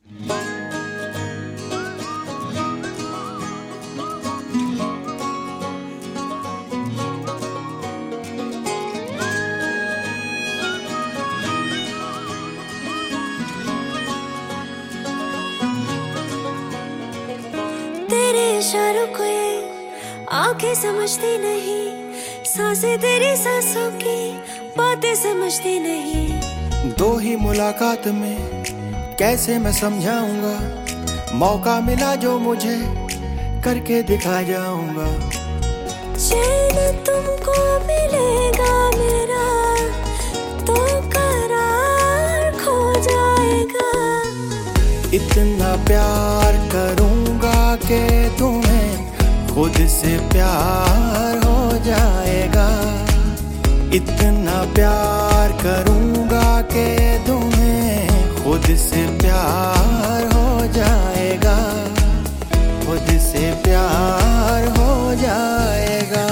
तेरे इशारों को ये आंखें समझती नहीं, सांसें तेरी सांसों की बातें समझती नहीं। दो ही मुलाकात में कैसे मैं समझाऊंगा, मौका मिला जो मुझे करके दिखा जाऊंगा। चैन तुमको मिलेगा मेरा तो करार खो जाएगा। इतना प्यार करूंगा कि तुम्हें खुद से प्यार हो जाएगा। इतना प्यार करूंगा कि तुम्हें खुद से प्यार हो जाएगा। खुद से प्यार हो जाएगा।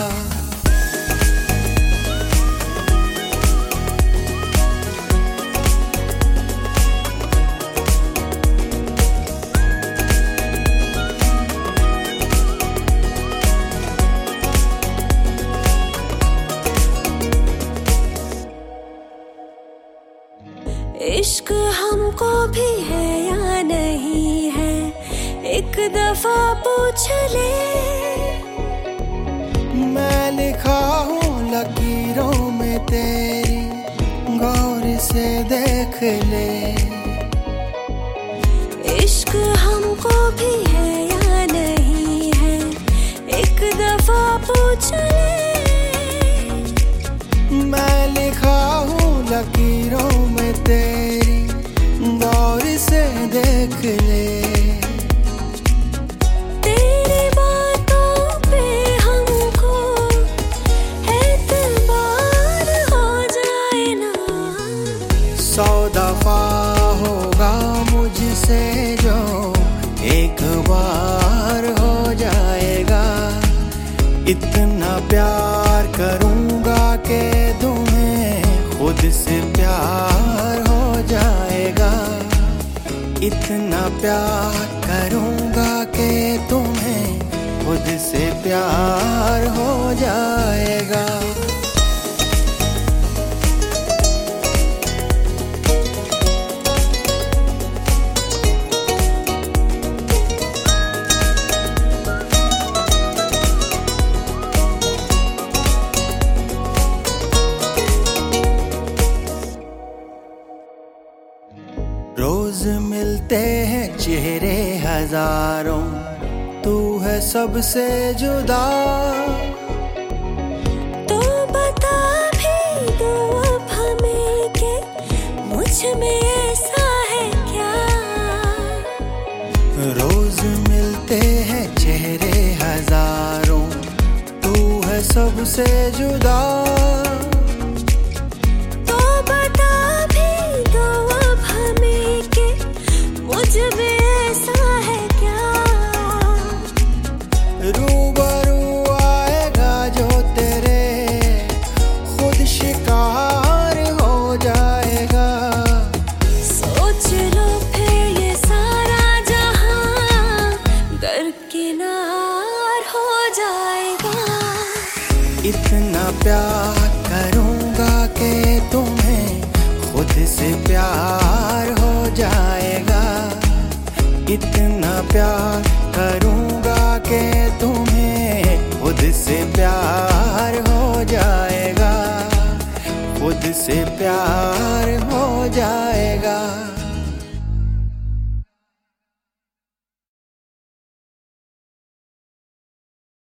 इश्क हमको भी है या नहीं है, एक दफा पूछ ले। मैं लिखा हूँ लकीरों में तेरी, गौर से देख ले। इश्क हमको भी है या नहीं है, एक दफा पूछ ले। मैं लिखा हूँ लकीरों में तेरी, गौर से देख ले। तेरी बातों पे हमको एतबार हो जाए ना। 100 दफा होगा मुझसे जो एक बार हो जाएगा। इतना प्यार करूंगा कि तुम्हें खुद से प्यार हो जाएगा। इतना प्यार करूंगा कि तुम्हें खुद से प्यार हो जाएगा। रोज मिलते हैं चेहरे हजारों, तू है सबसे जुदा। तो बता भी दो अब हमें कि मुझ में ऐसा है क्या। रोज मिलते हैं चेहरे हजारों, तू है सबसे जुदा। तो बता भी दो अब हमें कि मुझ में ऐसा है क्या। रूबरू आएगा जो तेरे, खुद शिकार हो जाएगा। सोच लो फिर ये सारा जहां दरकिनार हो जाएगा। इतना प्यार करूंगा कि तुम्हें खुद से प्यार हो जाएगा। इतना प्यार करूंगा कि तुम